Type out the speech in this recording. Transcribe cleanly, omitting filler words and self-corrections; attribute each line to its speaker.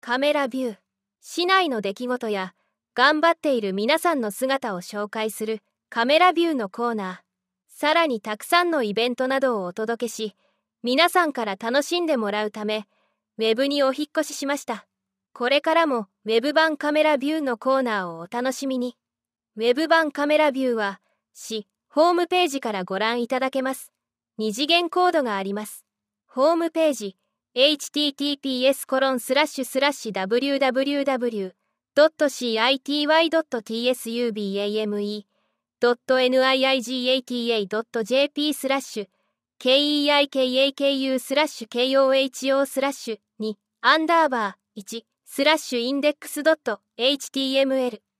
Speaker 1: カメラビュー。市内の出来事や頑張っている皆さんの姿を紹介するカメラビューのコーナー。さらにたくさんのイベントなどをお届けし、皆さんから楽しんでもらうため、ウェブにお引っ越ししました。これからもウェブ版カメラビューのコーナーをお楽しみに。ウェブ版カメラビューは、市ホームページからご覧いただけます。二次元コードがあります。ホームページ、https://www.citywitsu.tsubiamu.niikaku/KEIKAKU/KOHO/2_index.html